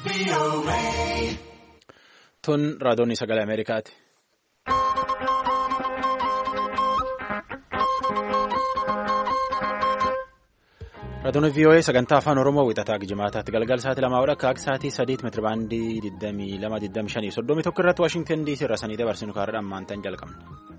Tun raadiyoon sagalee Ameerikaati. Raadiyoon VOA sagantaa afaan Oromoo wixataa jimaataatti galgal sa'aatii 2 akka sa'aatii 3 meetira baandii 22-25-31 irratti Waashingtan DC irraa sanii dabarsinu kaarraa ammaantan jalqabna.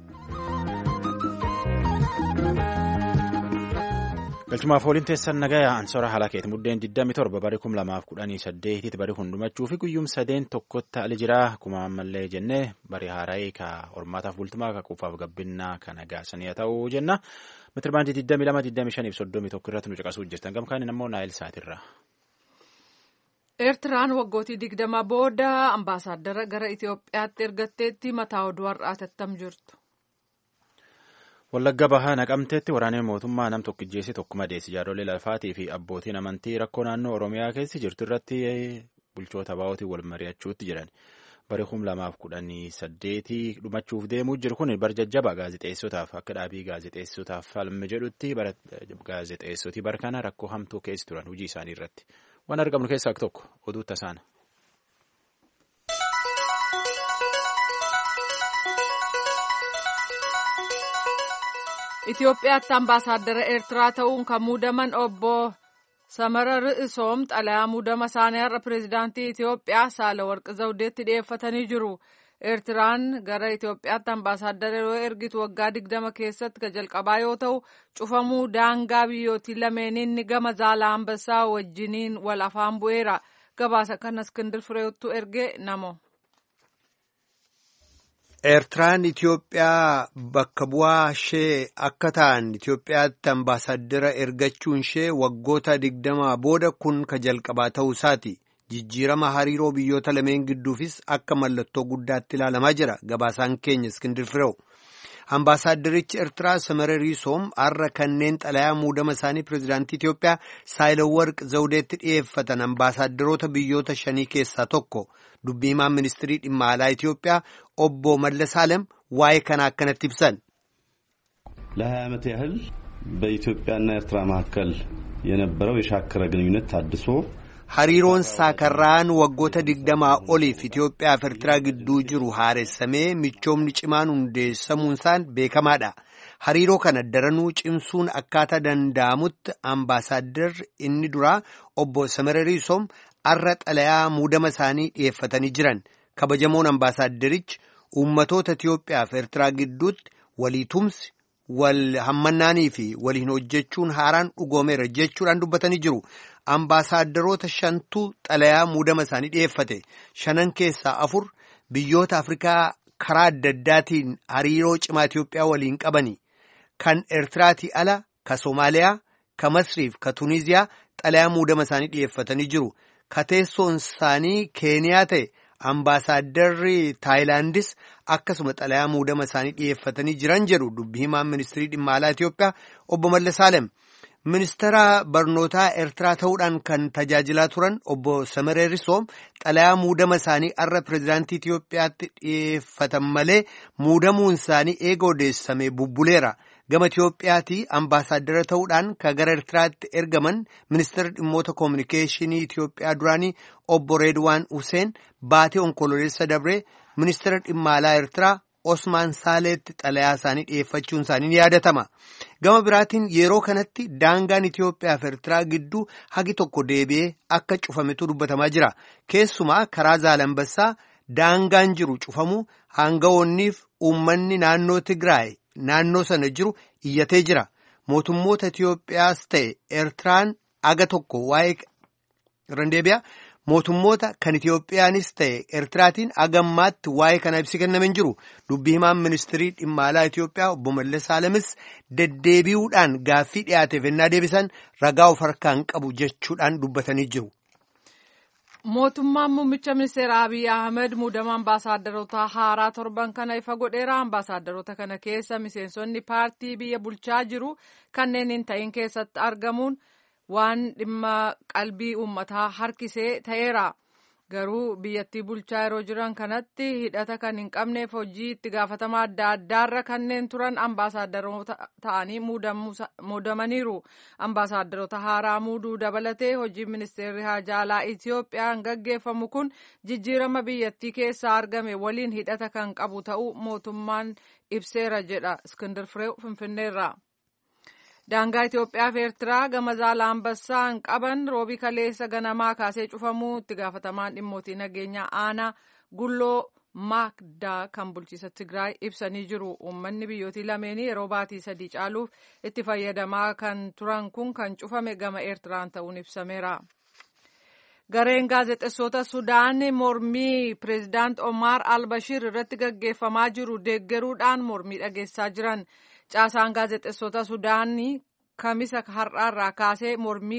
Galchumaaf waliin teessan nagayaa Ansoora Halakeeti muddeen 27 bari 2018 bari hundumachuu fi guyyum sadeen tokkotti ali jira kuma ammallee jennee bari haara'ee ka hormaataaf bultumaa ka quufaaf gabbinnaa ka nagaasanii haa ta'uu jenna. Meetirbaandii 22-25-31 irratti nu caqasuu jirtan gamkaaniin ammoo Naayil Saatirraa. Eertiraan waggootii 20 booda ambaasaaddara gara Itoophiyaatti ergatteetti mataa oduu har'aa tattam jirtu. Wallagga Bahaa Naqamteetti waraaneen mootummaa nam tokkijjeessi tokkuma deessi jaarolee lafaatii fi abbootiin amantii rakkoo naannoo Oromiyaa keessa jirtu irratti bulchoota baa'ootiin wal mari'achuutti jiran. Bari 2018 dhumachuuf deemuu jiru kun barjajjaba gaazexeessotaaf akka dhaabii gaazexeessotaaf falme jedhutti gaazexeessotii barkana rakkoo hamtuu keessa turan hojii isaanii irratti. Waan argamnu keessaa tokko oduu tasaana. Itoophiyaatti ambaasaaddara Eertiraa ta'uun kan muudaman obbo Samara Ri'isoom xalayaa muudama isaanii har'a pireezidaantii Itoophiyaa Saalawarqi Zawudeetti dhiyeeffatanii jiru. Eertiraan gara Itoophiyaatti ambaasaaddara yoo ergitu waggaa 20 keessatti kan jalqabaa yoo ta'u, cufamuu daangaa biyyootii lameenii gama Zaalambassaa wajjiniin wal afaan bu'eera. Gabaasa kana Iskindir Fireewwattuu erge namo. Eertiraan Itoophiyaa bakka bu'aa ishee akka ta'an Itoophiyaatti ambaasaaddara ergachuun ishee waggoota 20 booda kun ka jalqabaa ta'uu isaati. Jijjiirama hariiroo biyyoota lameen gidduufis akka mallattoo guddaatti ilaalamaa jira. Gabaasaan keenya Iskindir Fireew. Ambaasaaddarichi Eertiraa Samara Riisoom har'a kanneen xalayaa muudama isaanii pireezidaantii Itoophiyaa Saayilawarqi Zawudeetti dhiyeeffatan ambaasaaddoroota biyyoota 5 keessaa tokko. Dubbii himaan ministirii dhimma alaa Itoophiyaa obbo Mallas Alem waa'ee kana akkanatti ibsan. ለ20 ዓመት ያህል በኢትዮጵያና ኤርትራ መካከል የነበረው የሻከረ ግንኙነት ታድሶ hariiroon saakarraan waggoota 20 oliif Itoophiyaa fi Eertiraa gidduu jiru haaressamee michoomni cimaan hundeessamuunsaan beekamaadha. Hariiroo kana daranuu cimsuun akkaataa danda'amutti ambaasaadarri inni duraa obbo Samara Riisoom har'a xalayaa muudama isaanii dhiyeeffatanii jiran. Kabajamoon ambaasaaddarichi uummatoota Itoophiyaa fi Eertiraa gidduutti waliitumsi wal hammannaanii fi waliin hojjechuun haaraan dhugoomeera jechuudhaan dubbatanii jiru. Ambaasaadarroota 5tu xalayaa muudama isaanii dhiyeeffate. 5 keessaa 4 biyyoota Afrikaa karaa adda addaatiin hariiroo cimaa Itoophiyaa waliin qabani. Kan Eertiraatii ala, ka Soomaaliyaa, ka Masriif, ka Tuniiziyaa xalayaa muudama isaanii dhiyeeffatanii jiru. Ka teessoon isaanii Keeniyaa ta'e ambaasaadarri Taayilaandis akkasuma xalayaa muudama isaanii dhiyeeffatanii jiran jedhu dubbii himaan ministirii dhimma alaa Itoophiyaa obbo Mallas Alem. Ministeera barnootaa Eertiraa ta'uudhaan kan tajaajilaa turan obbo Samara Riisoom xalayaa muudama isaanii har'a pireezidaantii Itoophiyaatti dhiyeeffatan malee muudamuun isaanii eega odeessamee bubbuleera. Gama Itoophiyaatii ambaasaaddara ta'uudhaan kan gara Eertiraatti ergaman ministeera dhimmoota koominikeeshinii Itoophiyaa duraanii obbo Reedwaan Huseen baatee onkololeessa dabree ministeera dhimma alaa Eertiraa Osmaan Saaleetti xalayaa isaanii dhiyeeffachuun isaanii ni yaadatama. Gama biraatiin yeroo kanatti daangaan Itoophiyaa fi Eertiraa gidduu hagi tokko deebi'ee akka cufametu dubbatamaa jira. Keessumaa karaa Zaalambassaa daangaan jiru cufamu hangawoonniif uummanni naannoo Tigraay naannoo sana jiru iyyatee jira. Mootummoota Itoophiyaas ta'e Eertiraan aga tokko waa'ee randeebiyaa mootummoota kan Itoophiyaanis ta'e Eertiraatiin agammaatti waa'ee kana ibsi kennamen jiru. Dubbii himaan ministirii dhimma alaa Itoophiyaa obbo Mallas Alemis deddeebi'uudhaan gaaffii dhiyaateef ennaa deebisan ragaa of harkaan qabu jechuudhaan dubbatanii jiru. Mootummaan muummicha ministeera Abiy Ahmed muudama ambaasaadarota haaraa torban kana ifa godheera. Ambaasaadarota kana keessa miseensonni paartii biyya bulchaa jiru kanneen hin ta'in keessatti argamuun waan dhimma qalbii uummataa harkisee ta'eera. Garuu biyyattii bulchaa yeroo jiran kanatti hidhata kan hin qabneef hojii itti gaafatamaa adda addaarra kanneen turan ambaasaadarota ta'anii muudamaniiru. Ambaasaadarota haaraa muuduu dabalatee hojii ministeerri haajaa alaa Itiyoophiyaan gaggeeffamu kun jijjiirama biyyattii keessaa argame waliin hidhata kan qabu ta'uu mootummaan ibseera jedha Iskindir Fireew Finfinneerraa. Daangaa Itoophiyaa fi Eertiraa gama Zaalambasaan qaban roobii kaleessa ganamaa kaasee cufamuu itti gaafatamaan dhimmootii nageenyaa aanaa Gulloo Maakdaa kan bulchiisa Tigraay ibsanii jiru. Uummanni biyyootii lameenii yeroo baatii 3 caaluuf itti fayyadamaa kan turan kun kan cufame gama Eertiraan ta'uun ibsameera. Gareen gaazexeessota Sudaan mormii pireezidaant Omar al-Bashir irratti gaggeeffamaa jiru deeggaruudhaan mormii dhageessaa jiran. Caasaan gaazexeessota Sudaanii kamisa har'aarraa kaasee mormii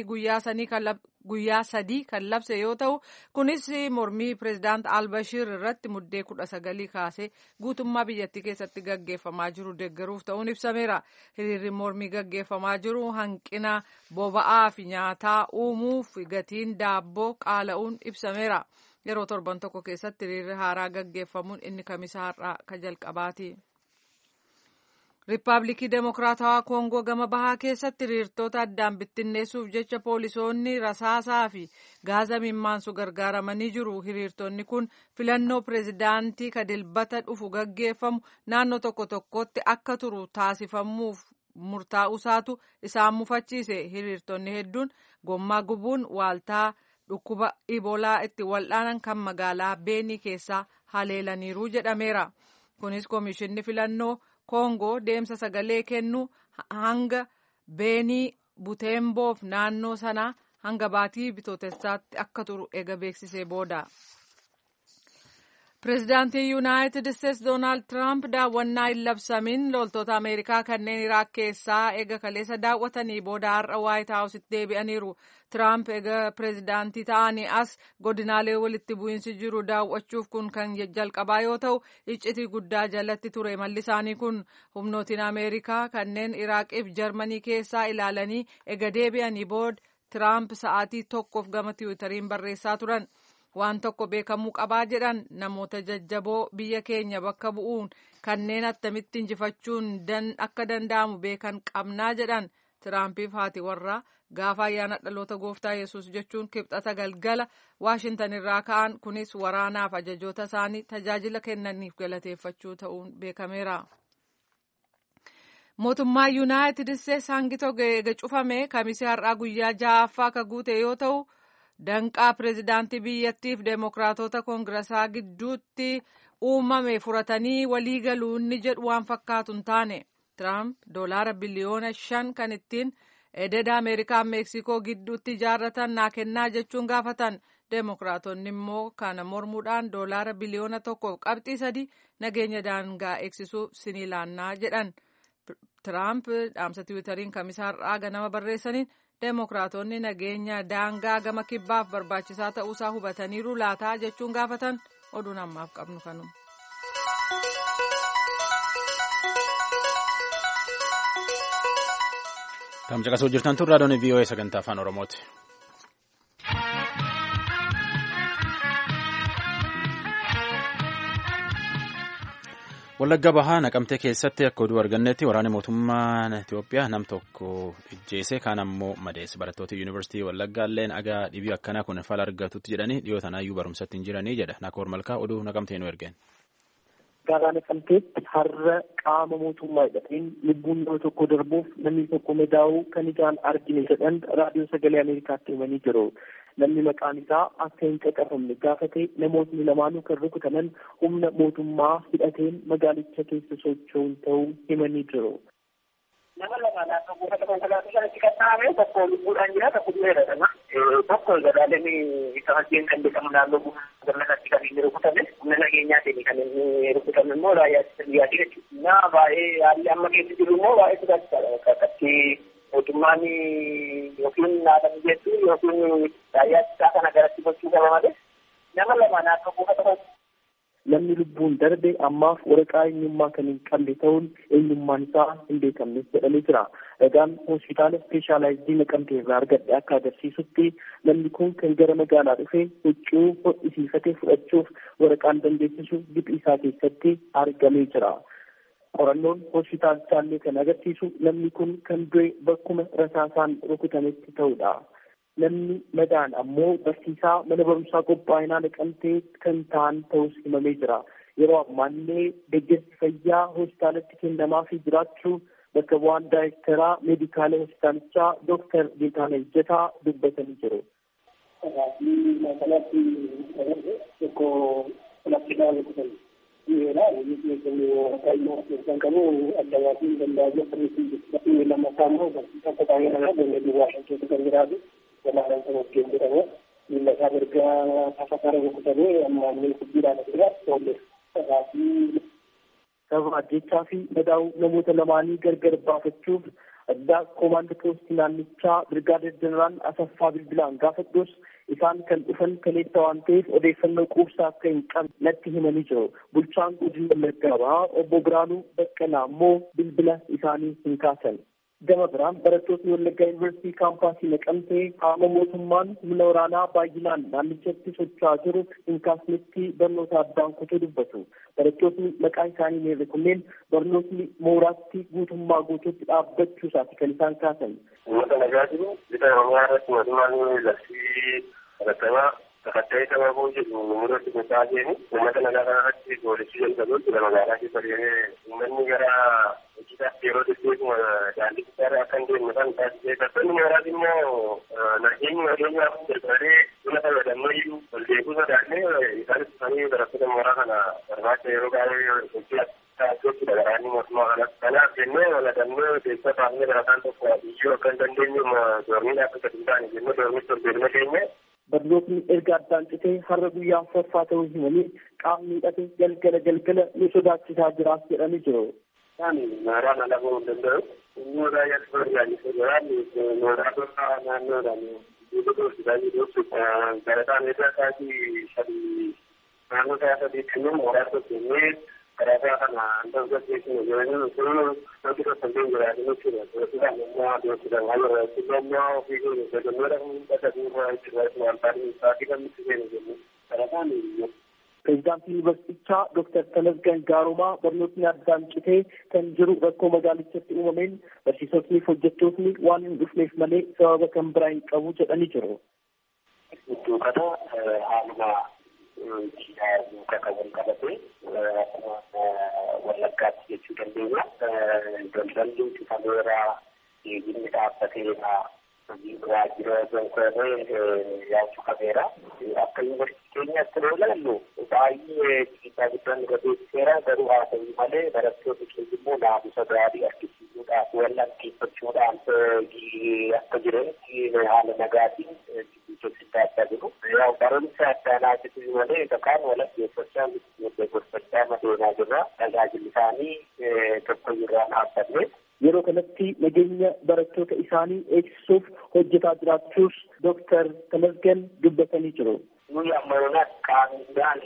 guyyaa sadii kan labse yoo ta'u kunis mormii pireezidaant al-Bashir irratti muddee 19 kaasee guutummaa biyyattii keessatti gaggeeffamaa jiru deeggaruuf ta'uun ibsameera. Hiriirri mormii gaggeeffamaa jiru hanqina boba'aa fi nyaataa uumuuf gatiin daabboo qaala'uun ibsameera. Yeroo torban tokko keessatti hiriirri haaraa gaggeeffamuun inni kamisa har'aa kan jalqabaati. Riippaabilikii Demokiraatawaa Koongoo gama bahaa keessatti hiriirtota addaan bittinneessuuf jecha poolisoonni rasaasaa fi gaaza mimmaansu gargaaramanii jiru. Hiriirtonni kun filannoo pireezidaantii ka dilbata dhufu gaggeeffamu naannoo tokko tokkotti akka turu taasifamuuf murtaa'usaatu isaan mufachiise. Hiriirtonni hedduun gommaa gubuun waaltaa dhukkuba Iboolaa itti wal'aanan kan magaalaa Beenii keessaa haleelaniiru jedhameera. Kunis Komishinni Filannoo Koongoo deemsa sagalee kennu hanga Beenii Buteemboof naannoo sanaa hanga baatii bitootessaatti akka turu eega beeksisee booda. Pireezidaantii Yuunaayitid Isteetsi Doonaald Tiraamp daawwannaa hin labsamin loltoota Ameerikaa kanneen Iraaq keessaa eega kaleessa daawwatanii booda har'a Waayit Haawusitti deebi'aniiru. Tiraamp eega pireezidaantii ta'anii as godinaalee walitti bu'iinsi jiru daawwachuuf kun kan jalqabaa yoo ta'u iccitii guddaa jalatti ture malli isaanii kun. Humnootiin Ameerikaa kanneen Iraaqiif Jarmanii keessaa ilaalanii eega deebi'anii booda Tiraamp sa'aatii tokkoof gama tiwiitariin barreessaa turan. Waan tokko beekamuu qabaa jedhan namoota jajjaboo biyya keenya bakka bu'uun kanneen attamitti injifachuun akka danda'amu beekan qabnaa jedhan. Tiraampiif haati warraa gaafa ayyaana dhaloota gooftaa Yesuus jechuun kibxata galgala Waashintan irraa ka'an kunis waraanaaf ajajoota isaanii tajaajila kennaniif galateeffachuu ta'uun beekameera. Mootummaa Yuunaayitid Isteetsi hangi tokko eega cufame kamisee har'aa guyyaa 6ffaa akka guute yoo ta'u. Danqaa pireezidaantii biyyattiif deemokiraatota koongiraasaa gidduutti uumame furatanii waliigaluu inni jedhu waan fakkaatu hin taane. Tiraamp $5 biliyoona kan ittiin ededa Ameerikaa Meeksikoo gidduutti ijaarratan naa kennaa jechuun gaafatan. Deemokiraatonni immoo kana mormuudhaan $1 biliyoona 1.3 nageenya daangaa eegsisuuf sinilaannaa jedhan. Tiraamp dhaamsa tiwiitariin kamisaa har'aa ganama barreessaniin. Deemokiraatonni nageenya daangaa gama kibbaaf barbaachisaa ta'uusaa hubataniiru laataa jechuun gaafatan oduun ammaaf qabnu kanuma. Tamcaqasuu jirtan tun raadiyoon VOA sagantaa afaan Oromooti. Wallagga Bahaa Naqamtee keessatti akka oduu argannetti waraana mootummaa Itoophiyaa nam tokko ijjeese kaan ammoo madeesse. Barattoota yuunivarsiitii Wallaggaalleen agaa dhibii akkanaa kun fala argatutti jedhanii dhiyoo tanaayyuu barumsatti hin jiranii jedha. Nakoor Malkaa oduu Naqamtee nu ergeen. Gabaa Naqamteetti har'a qaama mootummaa hidhateen lubbuun nama tokko darbuuf namni tokko madaa'uu kan ijaan argine jedhan raadiyoo sagalee Ameerikaatti himanii jiru. Namni maqaan isaa akka hin caqafamne gaafate namootni lamaanuu kan rukutaman humna mootummaa hidhateen magaalicha keessa socho'uun ta'uu himanii jiru. Nama lama naannoo buufata konkolaataa sanatti kan taa'ame tokko lubbuudhaan jira tokko du'eera. Tokko gadaalamii isa wajjin kan beekamu naannoo buufata konkolaataa kan inni rukutame humna nageenyaatiin kan inni rukutame immoo raayyaa ittisa biyyaati jechuudha. Naa baay'ee haalli amma keessa jiru immoo baay'ee sodaachisaadha. Akkatti mootummaan yookiin naadamni jettu yookiin raayyaa ittisaa kana garatti gochuu qaba malee nama lama naannoo buufata namni lubbuun darbe ammaaf waraqaa eenyummaa kan hin qabne ta'uun eenyummaan isaa hin beekamnes jedhamee jira. Ragaan hospitaala ispeeshaalaayizii Naqamtee irraa argadhe akka agarsiisutti namni kun kan gara magaalaa dhufe huccuu hodhisiifatee fudhachuuf waraqaan dandeessisu giphii isaa keessatti argamee jira. Qorannoon hospitaalichaa kan agarsiisu namni kun kan du'e bakkuma rasaasaan rukutametti ta'udha. Namni madaan ammoo barsiisaa mana barumsaa qophaa'inaa Naqamtee kan ta'an ta'us himamee jira. Yeroo ammaallee deeggarsi fayyaa hospitaalatti kennamaafii jiraachuu bakka bu'aan daayirektaraa meedikaala hospitaalichaa Dooktar Geetaanaa Ejjetaa dubbatanii jiru. Sababa ajjechaa fi madaa'uu namoota lamaanii gargar baafachuuf addaa koomaandii poostii naannichaa Birgaadeer Jeneraal Asaffaa Bilbilaan gaafadhus isaan kan dhufan kaleessa waan ta'eef odeeffannoo quubsaa akka hin qabne natti himanii jiru. Bulchaan godina Wallaggaa Bahaa obbo Biraanuu Baqqalaa immoo bilbila isaanii hin kaasan. Gama biraan barattoonni Wallaggaa Yuunivarsiitii kaampaasii Naqamtee qaama mootummaan humna waraanaa baay'inaan naannichatti socho'aa jiru hin kaasnetti barnoota addaan kutuu dubbatu. Barattoonni maqaa isaanii hin eerre kunneen barnootni mooraatti guutummaa guutuutti dhaabbachuu isaati kan isaan kaasan. Uummata nagaa jiru bifa Oromiyaa irratti mootummaan labsii barattamaa Takatta'ee sababuu jedhu umuratti gochaa jiru uummata nagaa kanarratti poolisii jalqabuutti magaalaa keessa deemee uummanni gara hojiidhaaf yeroo deddeebi'u daandii guddaarra akka hin deemne kan taasisee barattoonni mooraas immoo nageenyaaf jalqabee buna fayyadamoo ol deebuu sodaannee isaanis dhufanii barattoota mooraa kana barbaacha yeroo baay'ee hojii taasisuutti dagaraanii mootummaa kanas kanaaf jennee waladannoo keessa baafnee barataan tokko iyyuu akka hin dandeenye doormiin akka gadi hin taane jennee doormitti ol deemnee keenye. Barnootni erga addaan citee har'a guyyaa afuraffaa ta'uu himanii qaamni hidhate galgala nu sodaachisaa jiraas jedhanii jiru. Mooraan ala bahuu hin danda'u. Mooraa yaaduu barbaachisee jiraan mooraa tokko naannoodhaan guutuu hojjetaa jiruuf barataan irra isaatii sadii naannoo isaa sadiitti immoo mooraa tokko jennee barataa kana hanga gaggeessinu jedhanii sun wanti tokko hin jiraatu jechuudha. Doosiidhaan immoo doosiidhaan waan irratti immoo ofii keenya fayyadamuudha dhaqanii waan taa'anii isaatii kan nuti seenu jennu barataan Pireezidaantii Yuunivarsiitichaa Dooktar Tamasgan Gaarumaa barnootni addaan citee kan jiru rakkoo magaalichatti uumameen barsiisotni fi hojjettootni waan hin dhufneef malee sababa kan biraa hin qabu jedhanii jiru. Iddoo kana haaluma muka kan wal qabate Wallaggaatti jechuu dandeenya. Daldalli citameera geejjibni dhaabbateera waajjira gonkoorree yaachuu qabeera. Akka yuunivarsiitii keenyaatti yoo ilaallu baay'ee dhiibbaa guddaan irra beeksiseera. Garuu haa ta'u malee barattoonni keenya immoo naamusa gaarii argisiisuudhaaf wallanqeeffachuudhaan akka jiranitti haala nagaatiin hojjechaa jiru. Barumsa addaanaa jiru malee kaan wallanqeeffachaa gorfachaa madeenaa jirra. Tajaajilli isaanii tokko irraa dhaabbanne. Yeroo kanatti nageenya barattoota isaanii eegsisuuf hojjetaa jiraachuus Dooktar Tamasgan dubbatanii jiru. Nuyi ammayyoonaa qaamidhaan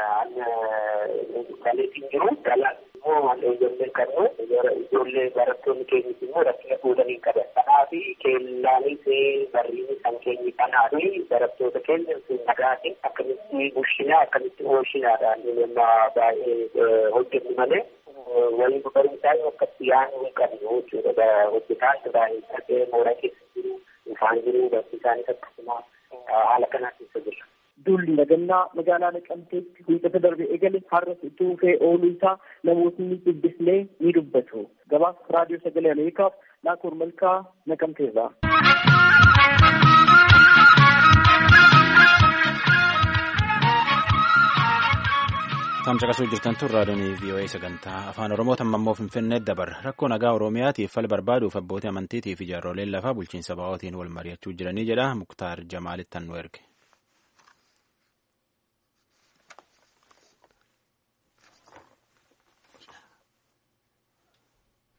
kaleetiin jiru dalaan immoo ijoolleen qabnu ijoollee barattoonni keenyis immoo rakkina fuudhanii qaban. Kanaaf keellaanis barriinis kan keenyi kanaa fi barattoota keenya nagaatiin akkamitti bushinaa akkamitti oolshinaadhaan baay'ee hojjennu malee. Waliin barumsaa akkatti yaa'uu hin qabnu jechuudha. Hojjetaan baay'ee mooraa keessa jiru, ifaan jiru, barsiisaanis akkasuma haala kanaa keessa jira. Duulli nagannaa magaalaa Naqamteetti wiixata darbe eegale har'as itti fufee ooluu isaa namootni dubbisnee ni dubbatu. Gabaasa raadiyoo sagalee Ameerikaaf Naakoor Malkaa Naqamteerraa. Tamcaqasuu jirtan tun raadiyoon VOA sagantaa afaan Oromoo tammammoo Finfinnee dabarra rakkoo nagaa Oromiyaatiif fala barbaaduuf abbootii amantiitii fi jaarroleen lafaa bulchiinsa ba'ootiin wal mari'achuu jiranii jedha Muktaar Jamaalitti nu erge.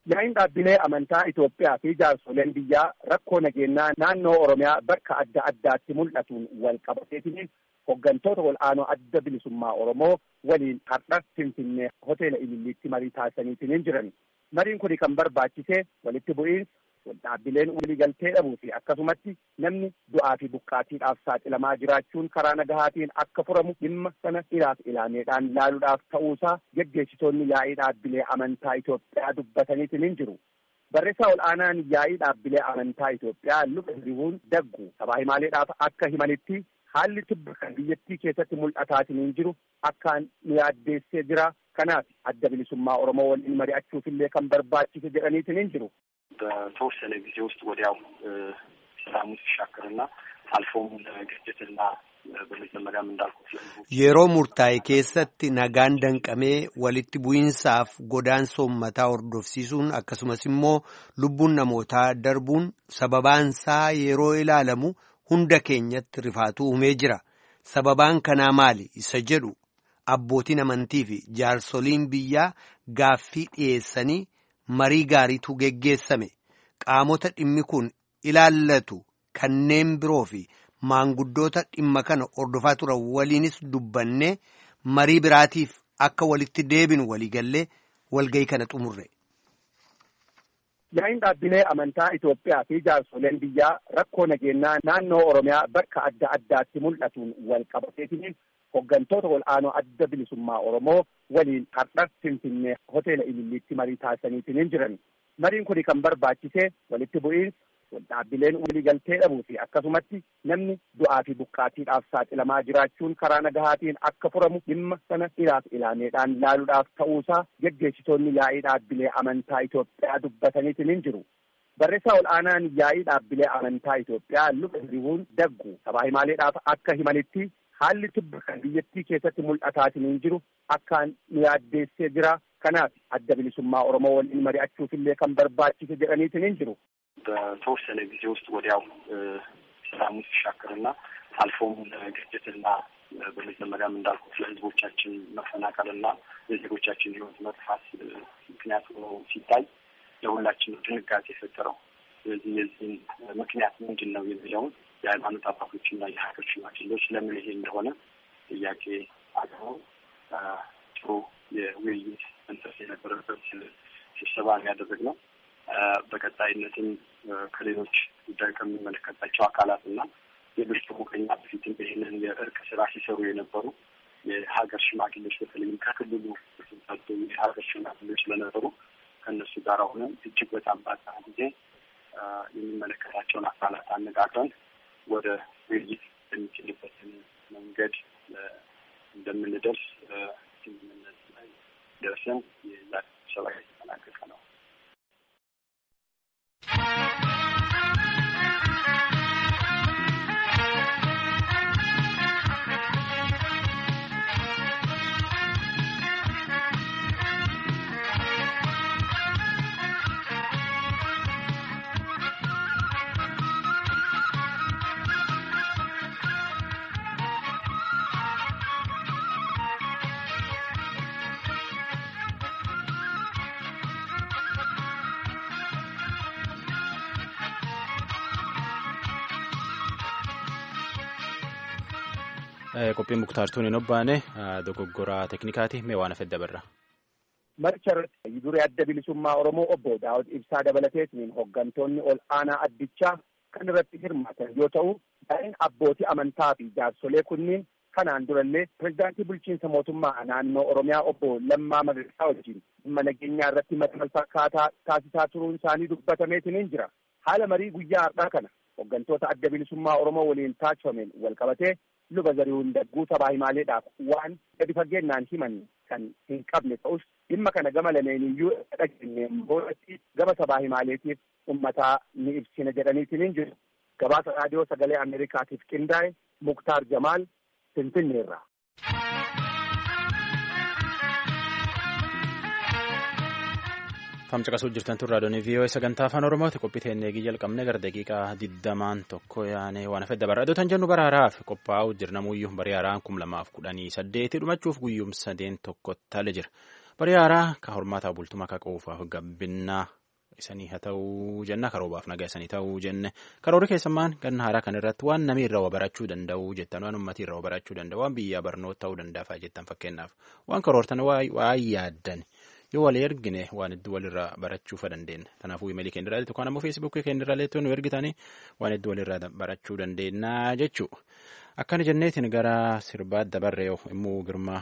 Yaa'iin dhaabbilee amantaa Itoophiyaa fi jaarsoleen biyyaa rakkoo nageenyaa naannoo Oromiyaa bakka adda addaatti mul'atuun wal qabateetiin hoggantoota ol'aanoo adda bilisummaa Oromoo waliin har'a Finfinnee hoteela Ililliitti marii taasisaniitiin jiran. Mariin kun kan barbaachise walitti bu'iinsa dhaabbileen waliigaltee dhabuu fi akkasumatti namni du'aa fi buqqaatiidhaaf saaxilamaa jiraachuun karaa nagahaatiin akka furamu dhimma sana ilaaf ilaameedhaan laaluudhaaf ta'uusaa geggeessitoonni yaa'ii dhaabbilee amantaa Itoophiyaa dubbataniitiin jiru. Barreessaa ol'aanaan yaa'ii dhaabbilee amantaa Itoophiyaa Luba Hiribuun Daggu sabaa himaaleedhaaf akka himanitti haalli tibba kan biyyattii keessatti mul'ataatiin jiru akkaan nu yaaddeessee jira. Kanaaf adda bilisummaa Oromoo waliin mari'achuufillee kan barbaachise jedhaniitiin jiru. በተወሰነ ጊዜ ውስጥ ወዲያው ሰላሙ ሲሻከርና አልፎም ግጭትና በመጀመሪያም እንዳልኩት yeroo murtaa'e keessatti nagaan danqamee walitti bu'iinsaaf godaansa uummataa hordofsiisuun akkasumas immoo lubbuun namootaa darbuun sababaansaa yeroo ilaalamu hunda keenyatti rifaatuu uumee jira. Sababaan kanaa maali isa jedhu abbootiin amantii fi jaarsoliin biyyaa gaaffii dhiyeessanii marii gaariitu geggeessame. Qaamota dhimmi kun ilaallatu kanneen biroo fi maanguddoota dhimma kana hordofaa turan waliinis dubbannee marii biraatiif akka walitti deebinu waliigallee walgayii kana xumurre. Yaa'iin dhaabbilee amantaa Itoophiyaa fi jaarsoleen biyyaa rakkoo nageenyaa naannoo Oromiyaa bakka adda addaatti mul'atuun wal qabateetiin hoggantoota ol'aanoo adda bilisummaa Oromoo waliin har'a Finfinnee hoteela Ililliitti marii taasisaniitiin jiran. Mariin kun kan barbaachise walitti bu'iinsa dhaabbileen waliigaltee dhabuu fi akkasumatti namni du'aa fi buqqaatiidhaaf saaxilamaa jiraachuun karaa nagahaatiin akka furamu dhimma sana ilaaf ilaameedhaan laaluudhaaf ta'uusaa geggeessitoonni yaa'ii dhaabbilee amantaa Itoophiyaa dubbataniitiin jiru. Barreessaa ol'aanaan yaa'ii dhaabbilee amantaa Itoophiyaa Luba Hiribuun Daggu sabaa himaaleedhaaf akka himanitti haalli tibba kan biyyattii keessatti mul'ataatiin jiru akkaan nu yaaddeessee jira. Kanaaf adda bilisummaa Oromoo waliin mari'achuufillee kan barbaachise jedhaniitiin jiru. በተወሰነ ጊዜ ውስጥ ወዲያው ሰላሙ ሲሻከርና አልፎም ግጭትና በመጀመሪያም እንዳልኩት ለሕዝቦቻችን መፈናቀልና የዜጎቻችን ሕይወት መጥፋት ምክንያት ሆኖ ሲታይ ለሁላችንም ድንጋጤ የፈጠረው። ስለዚህ የዚህን ምክንያት ምንድን ነው የሚለውን የሃይማኖት አባቶችና የሀገር ሽማግሌዎች ለምን ይሄ እንደሆነ ጥያቄ አቅርበው ጥሩ የውይይት መንፈስ የነበረበት ስብሰባ ያደረግነው። በቀጣይነትም ከሌሎች ጉዳይ ከሚመለከታቸው አካላትና ሌሎች ደግሞ ከኛ በፊትም ይህንን የእርቅ ስራ ሲሰሩ የነበሩ የሀገር ሽማግሌዎች በተለይም ከክልሉ የሀገር ሽማግሌዎች ስለነበሩ ከእነሱ ጋር ሆነን እጅግ በጣም ባጠረ ጊዜ የሚመለከታቸውን አካላት አነጋግረን ወደ ውይይት የሚችልበትን መንገድ እንደምንደርስ ስምምነት ላይ ደርሰን ስብሰባ የተጠናቀቀ ነው። Qophiin muktaartuun hin obbaane dogoggoraa teeknikaati mee waan afedda barra. Marcharratti duree adda bilisummaa Oromoo obbo Daawud Ibsaa dabalateetiin hoggantoonni ol aanaa addichaa kan irratti hirmaatan yoo ta'u, daa'in abbootii amantaa fi jaarsolee kunniin kanaan durallee pirezidaantii bulchiinsa mootummaa naannoo Oromiyaa obbo Lammaa Magarsaa wajjin dhimma nageenyaa irratti marii fakkaataa taasisaa turuun isaanii dubbatameetiin jira. Haala marii guyyaa har'aa kana hoggantoota adda bilisummaa Oromoo waliin taasifameen wal qabatee Luba Hiribuun Dagguu sabaa himaaleedhaaf waan gadi fageennaan himan kan hin qabne ta'us dhimma kana gama lameeniyyuu dhageenye boodatti gama sabaa himaaleetiif uummataa ni ibsina jedhaniitiin jiru. Gabaasa raadiyoo sagalee Ameerikaatiif qindaa'e Muktaar Jamaal Finfinneerraa. Famcaqasuu jirtan tun raadiyoon VOA sagantaa afaan Oromooti. Qophii teennee jalqabne gara daqiiqaa 21 yaane waan afedda barra adotan jennu bara haraaf qophaa'u jirnamuyyuu barii haraan 2018 dhumachuuf guyyuum 31 tale jira. Barii haraa ka hormaataa bultumaa ka quufaaf gabbinaa isanii haa ta'uu jenna karoobaaf nagaa isanii ta'uu jenne karoora keessummaan ganna haaraa kan irratti waan namni irraa barachuu danda'u jettan waan uummatii irraa barachuu danda'u waan biyyaa barnoota ta'uu danda'a jettan fakkeenyaaf waan karoortan waa yaaddan yoo walii ergine waan hedduu walirraa barachuu dandeenya kanaafuu imeelii keenya irraa tokko ammoo feesbuukii keenya irraa nu ergitanii waan hedduu walirraa barachuu dandeenya jechuu akkana jenneetiin gara sirbaa dabarree immoo girmaa.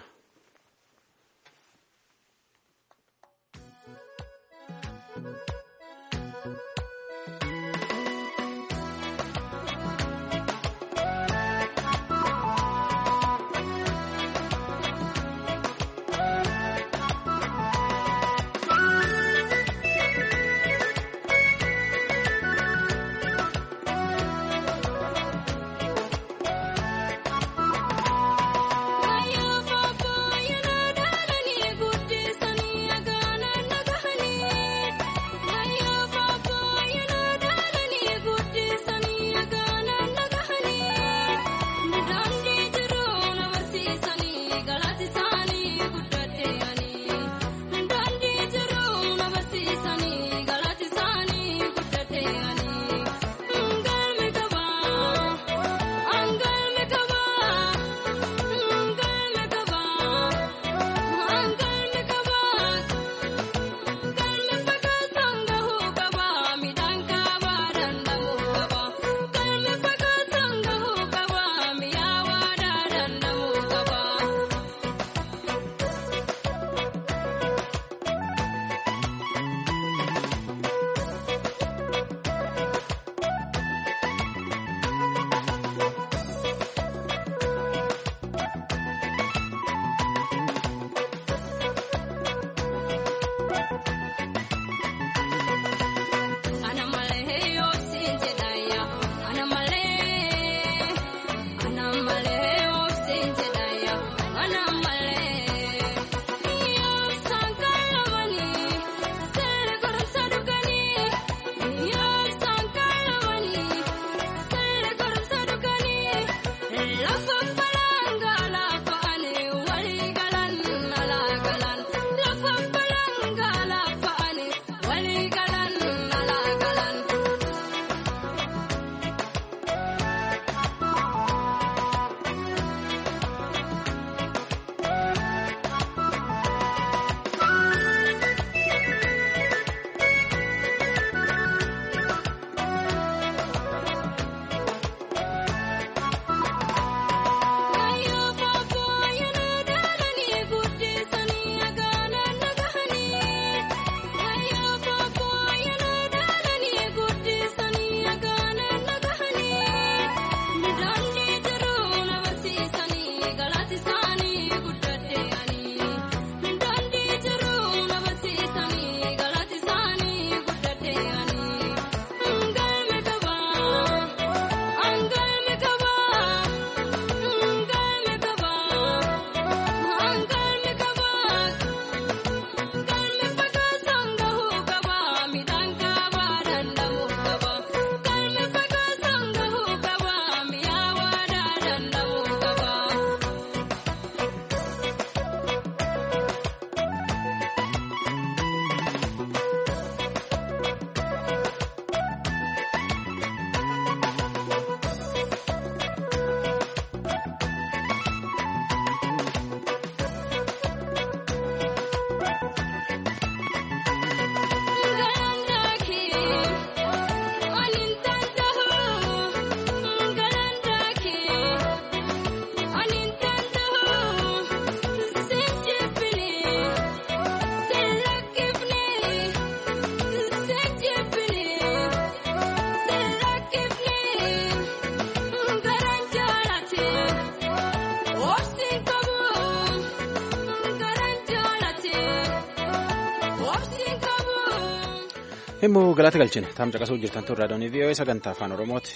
Immoo galata galchine taam caqasuu jirtan turraa doonii VOA sagantaa afaan Oromooti.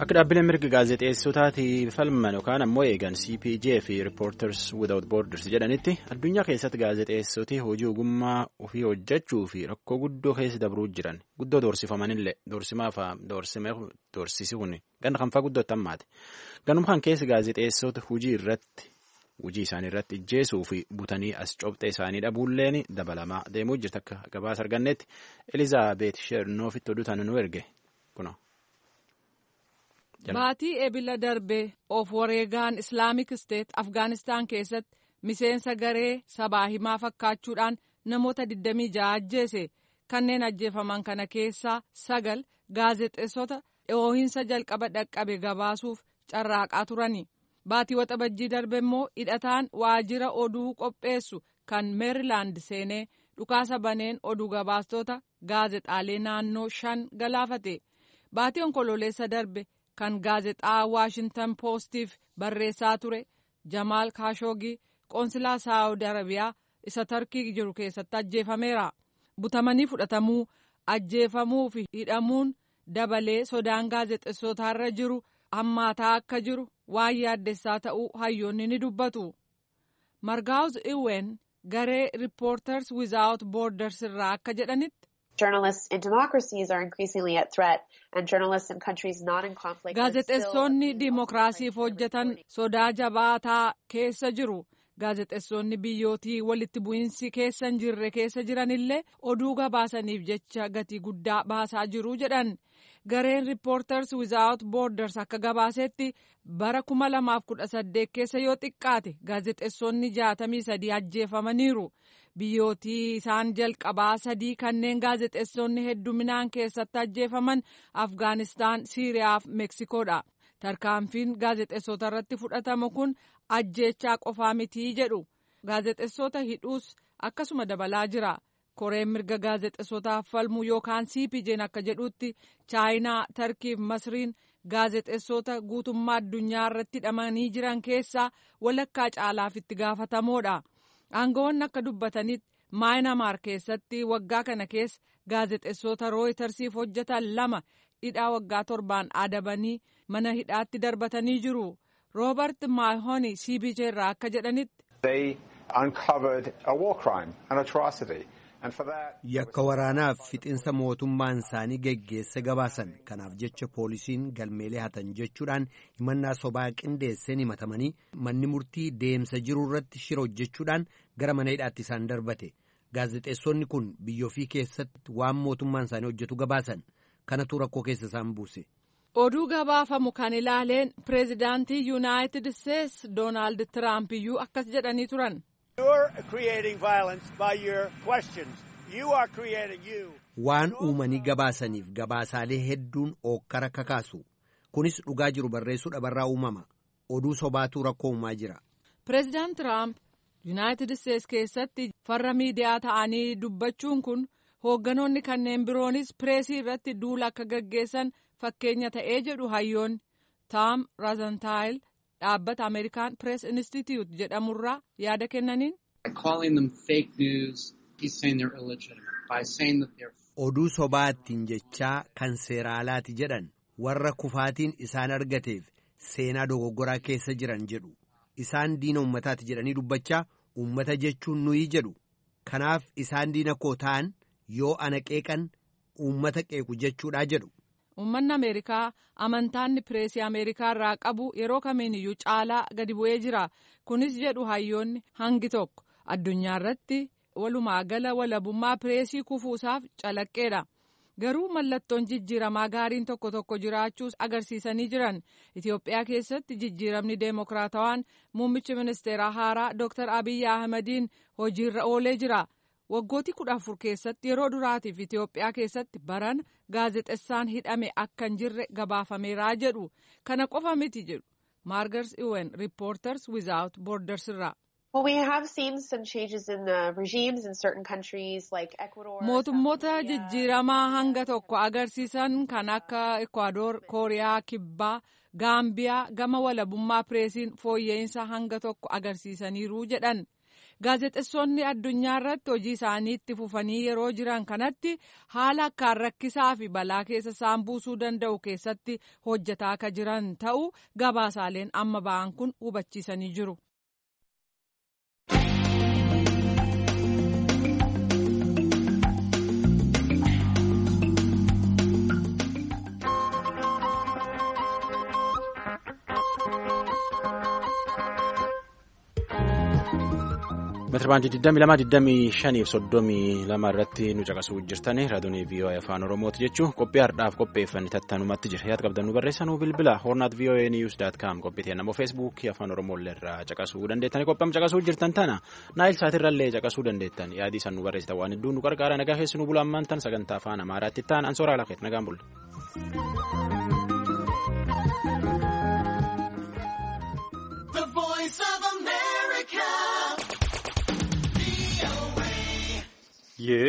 Akka dhaabbileen mirga gaazexeessotaatiif falman yookaan ammoo eegan CPJ fi Reporters Without Borders jedhanitti addunyaa keessatti gaazexeessoti hojii ogummaa ofii hojjechuu fi rakkoo guddoo keessa dabruu jiran guddoo doorsifamanillee doorsisuun ganna kanfaa guddootti hammaate. Ganuma kan keessa gaazexeessota hojii isaanii irratti ijjeesuu fi butanii as cobxee isaanii dhabuulleen dabalamaa deemuu jirti akka gabaasa argannetti Elizaabeet Shernoofitti oduutaan nu erge kuna. Baatii ebila darbe of wareegaan Islaamic State Afgaanistaan keessatti miseensa garee sabaa himaa fakkaachuudhaan namoota 26 ajjeese. Kanneen ajjeefaman kana keessaa 9 gaazexeessota dhoohinsa jalqaba dhaqqabe gabaasuuf carraaqaa turani. Baatii waxabajjii darbe immoo hidhataan waajjira oduu qopheessu kan Meerilaand seenee dhukaasa baneen oduu gabaastota gaazexaalee naannoo 5 galaafate. Baatii onkololeessa darbe kan gaazexaa Waashintan Poostiif barreessaa ture Jamaal Kaashoogii qoonsilaa Saawud Arabiyaa isa Tarkii jiru keessatti ajjeefameera. Butamanii fudhatamuu, ajjeefamuu fi hidhamuun dabalee sodaan gaazexeessotaarra jiru hammaataa akka jiru waan yaaddessaa ta'uu hayyoonni ni dubbatu. Margaawuz Iween garee Reporters Without Borders irraa akka jedhanitti. Journalists in democracies are increasingly at threat, and journalists in countries not in conflict. Gaazexeessonni diimokiraasiif hojjetan sodaa jabaataa keessa jiru. Gaazexeessonni biyyootii walitti bu'iinsi keessa hin jirre keessa jiranillee oduu gabaasaniif jecha gatii guddaa baasaa jiru jedhan. Gareen Reporters Without Borders akka gabaasetti bara 2018 keessa yoo xiqqaate gaazexeessonni 63 ajjeefamaniiru. Biyyootii isaan jalqabaa 3 kanneen gaazexeessonni hedduminaan keessatti ajjeefaman Afgaanistaan, Siiriyaa fi Meksikoodha. Tarkaanfiin gaazexeessota irratti fudhatamu kun ajjeechaa qofaa mitii jedhu. Gaazexeessota hidhuus akkasuma dabalaa jira. Koreen mirga gaazexeessotaaf falmu yookaan CPJ'n akka jedhutti Chaayinaa, Tarkii fi Masriin gaazexeessota guutummaa addunyaa irratti hidhamanii jiran keessaa walakkaa caalaaf itti gaafatamoodha. Aangawoonni akka dubbatanitti Maayinamaar keessatti waggaa kana keessa gaazexeessota Rooyitersiif hojjetan 2 hidhaa waggaa 7 adabanii mana hidhaatti darbatanii jiru. Roobert Maahoni CPJ irraa akka jedhanitti. Yakka waraanaaf fixinsa mootummaan isaanii geggeesse gabaasan. Kanaaf jecha poolisiin galmeelee hatan jechuudhaan himannaa sobaa qindeesseen himatamanii manni murtii deemsa jiru irratti shira hojjechuudhaan gara mana hidhaatti isaan darbate. Gaazexeessonni kun biyya ofii keessatti waan mootummaan isaanii hojjetu gabaasan. Kanatu rakkoo keessa isaan buuse. Oduu gabaafamu kan ilaaleen pireezidaantii Yuunaayitid Isteets Doonaald Tiraamp iyyuu akkas jedhanii turan. Waan uumanii gabaasaniif gabaasaalee hedduun ookkara kakaasu. Kunis dhugaa jiru barreessuu dhabarraa uumama. Oduu sobaatu rakkoo uumaa jira. Pireezidaant Tiraamp Yuunaayitid Isteets keessatti farra miidiyaa ta'anii dubbachuun kun hoogganoonni kanneen biroonis pireesii irratti duula akka gaggeessan fakkeenya ta'ee jedhu hayyoonni. Taam Razantaayil dhaabbata Ameerikaan Press Institute jedhamurraa yaada kennaniin. Oduu sobaattiin jechaa kan seeraalaati jedhan warra kufaatiin isaan argateef seenaa dogoggoraa keessa jiran jedhu. Isaan diina uummataati jedhanii dubbachaa uummata jechuun nuyi jedhu. Kanaaf isaan diina koo ta'an yoo ana qeeqan uummata qeequ jechuudha jedhu. Uummanni Ameerikaa amantaanni pireesii Ameerikaa irraa qabu yeroo kamiiniyyuu caalaa gadi bu'ee jira. Kunis jedhu hayyoonni hangi tokko addunyaa irratti walumaa gala walabummaa pireesii kufuusaaf calaqqeedha. Garuu mallattoon jijjiiramaa gaariin tokko tokko jiraachuus agarsiisanii jiran. Itoophiyaa keessatti jijjiiramni deemokiraatawaan muummichi ministeeraa haaraa Dr. Abiyyi Ahmediin hojiirra oolee jira. Waggooti 14 keessatti yeroo duraatiif Itoophiyaa keessatti barana gaazexessaan hidhame akka hin jirre gabaafameeraa jedhu. Kana qofa miti jedhu Margaret Iween Reporters Without Borders irraa. Mootummoota jijjiiramaa hanga tokko agarsiisan kan akka Ekwaador, Kooriyaa Kibbaa, Gaambiyaa gama walabummaa pireesiin fooyya'insa hanga tokko agarsiisaniiru jedhan. gaazexeessonni addunyaa irratti hojii isaanii itti fufanii yeroo jiran kanatti haala akkaan rakkisaa fi balaa keessa isaan buusuu danda'u keessatti hojjetaa akka jiran ta'uu gabaasaaleen amma ba'an kun hubachiisanii jiru. Meetirbaandii 22,25 irratti nu caqasuu jirtanii raadiyoo VOA afaan Oromooti jechuun qophii har'aaf qopheeffanne tattanumatti jira. Yaada qabdan nu barreessanuu bilbila hornaat.voanews.com qophii namoo feesbuukii afaan Oromoolee irraa caqasuu dandeettanii qopham caqasuu jirtan tana naayil saatirrallee caqasuu dandeettan yaadii san nu barreessitan waan hedduu nu qarqaara nagaa keessanuu bulaan maantan sagantaa afaan Amaaraatti ta'an ansooraa lafeet nagaan bulla.